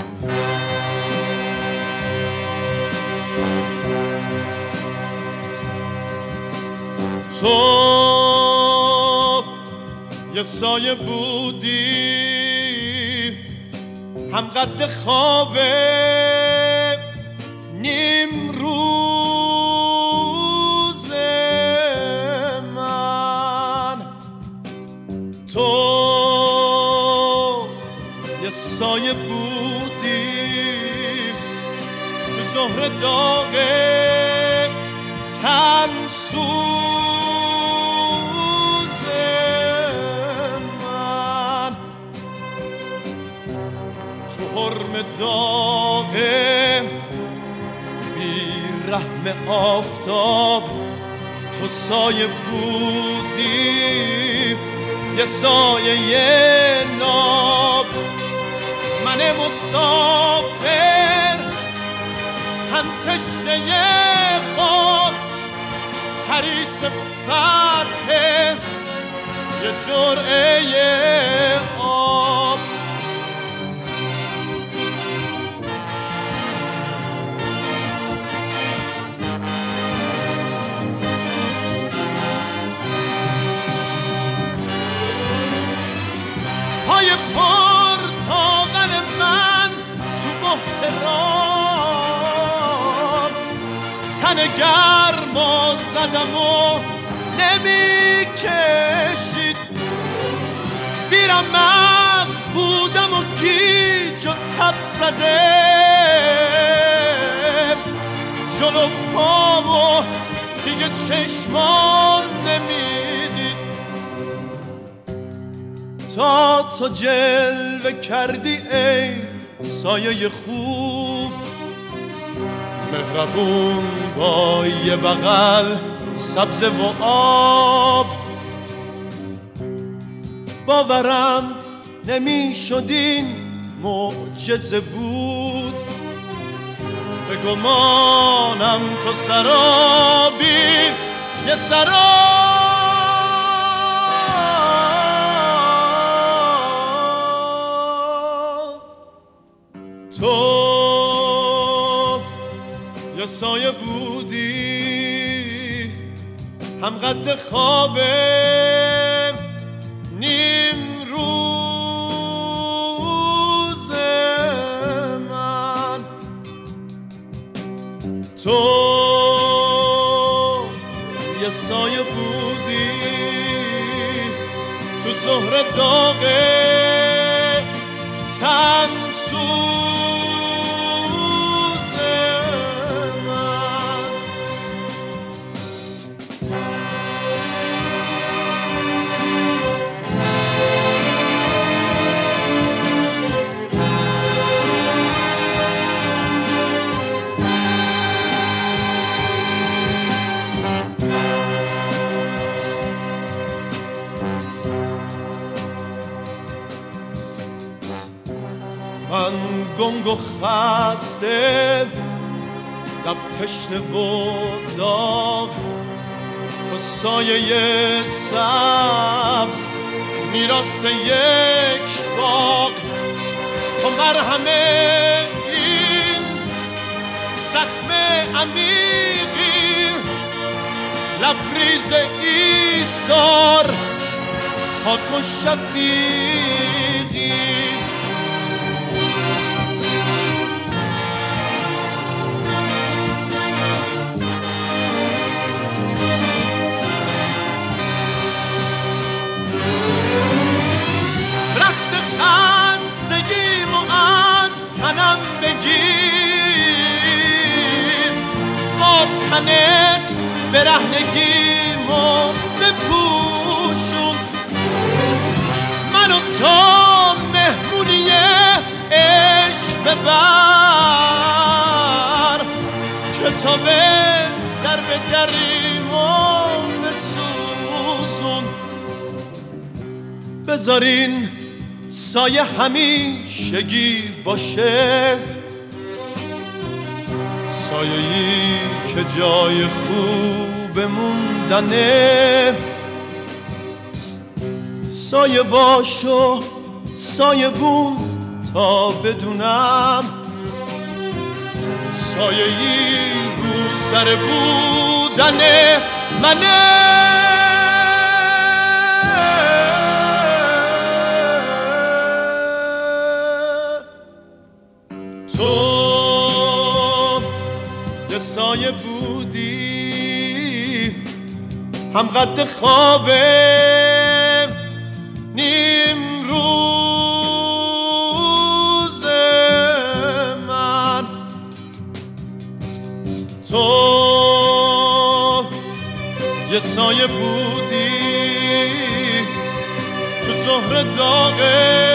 تو یه سایه بودی هم قد خواب نیم روز من، تو یه سایه بودی تو ظهر داغ تن سوز من، تو حرم داغ بی رحم آفتاب، تو سایه بودی یه سایه ناب، من مسافر تن تشنه خواب، حریص فتح یه جرعه آب. پای پرتاقل من تو بحران، تن گرم و زدم و نمی کشید، بیرمق بودم و گیج و تب زده، جلو پام و دیگه چشمان نمیدید، تا تو جلوه کردی ای سایه خوب، مهربون با یه بغل سبز و آب. باورم نمی شد این معجزه بود، به گمانم تو سرابی یه سراب. تو یه سایه بودی هم قد خواب نیم روز من، تو یه سایه بودی تو ظهر داغ تن سوز من گنگ و خسته، لب تشنه و داغ، و سایه سبز میراث یک باغ، تو مرهم این زخم عمیقی، لبریز ایثار پاک و شفیقی. خستگیم و از تنم بگیر، با تنت برهنگیم و بپوشون، من و تو مهمونی عشق ببر، کتاب در به دریم و بسوزون. بذارین سایه همیشگی باشه، سایه‌ای که جای خوب موندنه، سایه باش و سایه بون تا بدونم سایه ای رو سر بودن منه. تو یه سایه بودی هم قد خواب نیم روز من، تو یه سایه بودی تو ظهر داغ